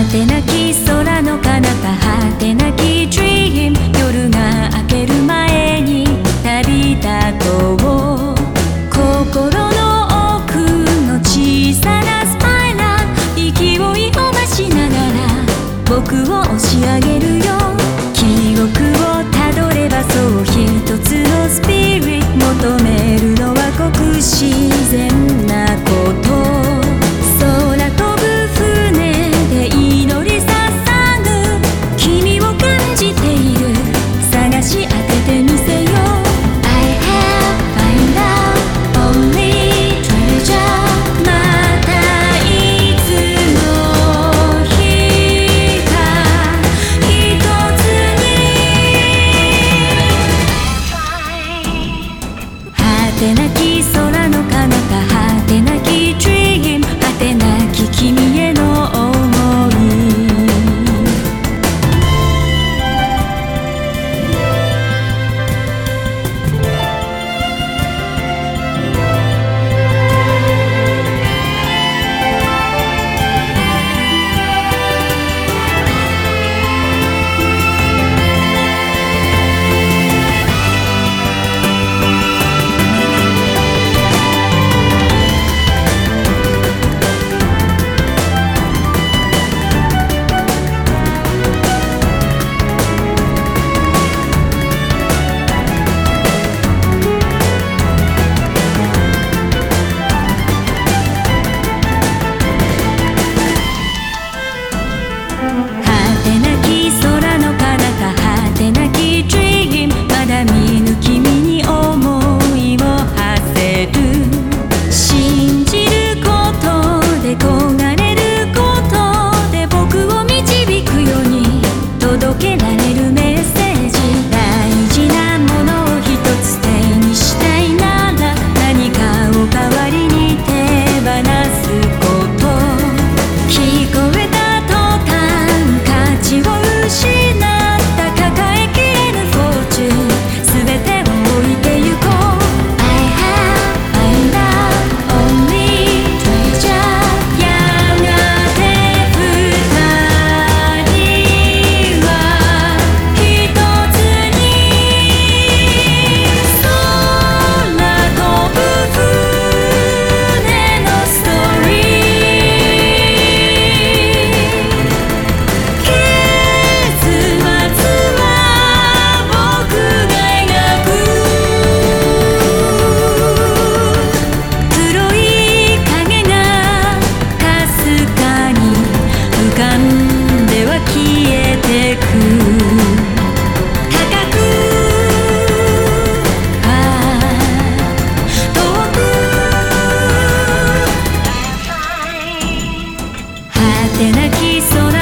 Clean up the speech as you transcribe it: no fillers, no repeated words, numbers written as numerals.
てなき空の彼方果てなき Dream 夜が明ける前に旅立とう心の奥の小さなスパイラル勢いを増しながら僕を押し上げるよ記憶をたどればそう一つのスピリット求めるのはごく自然なこと空飛ぶ船で祈り捧ぐ君を感じている探し当ててみせよ I have found out only treasure またいつの日か一つに果てなき空の彼方果てなき Dream 果てなき君への想い果てなき空